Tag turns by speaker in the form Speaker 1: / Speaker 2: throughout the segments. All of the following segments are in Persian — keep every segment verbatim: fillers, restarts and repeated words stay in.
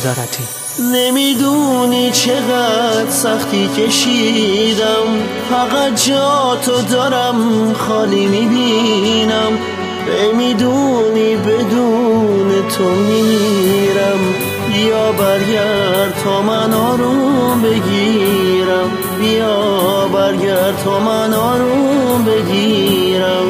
Speaker 1: صدارتی.
Speaker 2: نمیدونی چقدر سختی کشیدم، فقط جا تو دارم خالی میبینم. نمیدونی بدون تو میمیرم، بیا برگرد تا من آروم بگیرم، بیا برگرد تا من آروم بگیرم.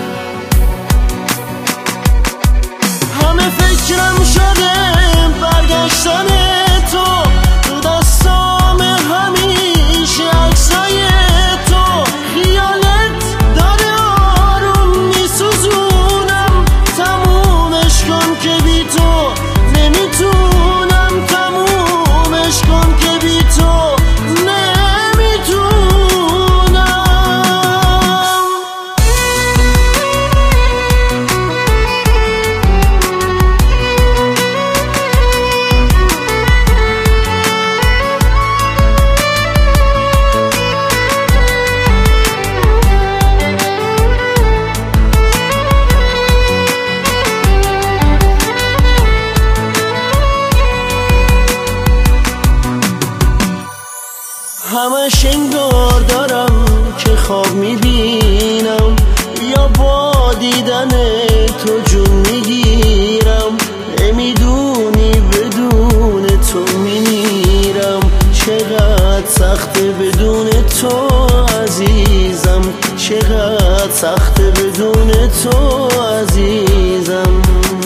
Speaker 2: همه فکرم شده برگشتن تو، تو دستام همیشه عکسای تو. خیالت داره آروم میسوزونم، تمومش کن که بی تو نمیتونم، تمومش کن که بی تو همش انگار دارم که خواب میبینم، یا با دیدن تو جون میگیرم. نمیدونی بدون تو میمیرم، چقدر سخته بدون تو عزیزم، چقدر سخته بدون تو عزیزم.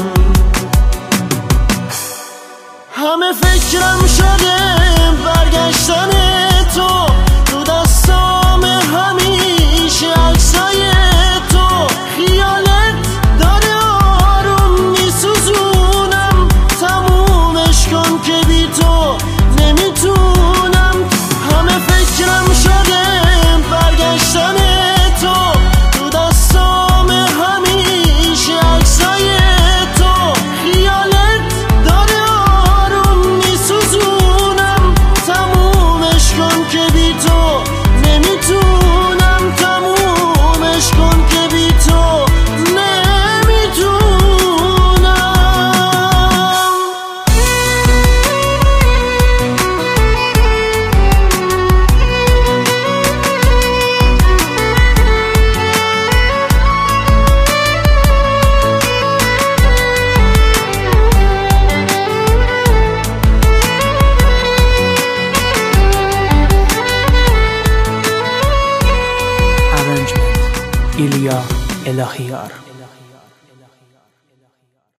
Speaker 2: همه فکرم شده برگشتن تو، تو دستام همیشه عکسای تو. خیالت داره آروم میسوزونم، تمومش کن که بی تو نمیتونم. همه فکرم شده برگشتن تو، تو دستام همیشه عکسای تو. خیالت داره آروم میسوزونم، تمومش کن که بی تو نمیتونم، تمومش کن که بی تو نمیتونم.
Speaker 1: Arrangement ایلیا الهیار.